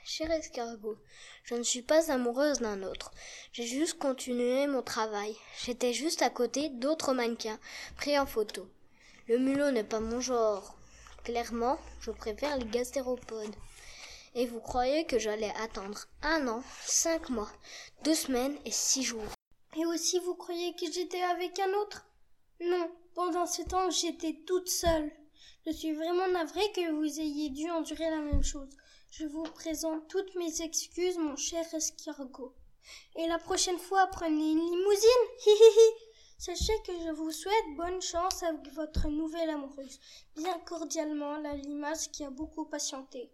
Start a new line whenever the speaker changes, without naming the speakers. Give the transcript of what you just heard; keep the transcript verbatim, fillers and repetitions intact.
Cher escargot, je ne suis pas amoureuse d'un autre. J'ai juste continué mon travail. J'étais juste à côté d'autres mannequins pris en photo. Le mulot n'est pas mon genre. Clairement, je préfère les gastéropodes. Et vous croyez que j'allais attendre un an, cinq mois, deux semaines et six jours?
Et aussi vous croyez que j'étais avec un autre? Non, pendant ce temps j'étais toute seule. Je suis vraiment navrée que vous ayez dû endurer la même chose. Je vous présente toutes mes excuses, mon cher escargot. Et la prochaine fois, prenez une limousine. Hihihi. Sachez que je vous souhaite bonne chance avec votre nouvelle amoureuse. Bien cordialement, la limace qui a beaucoup patienté.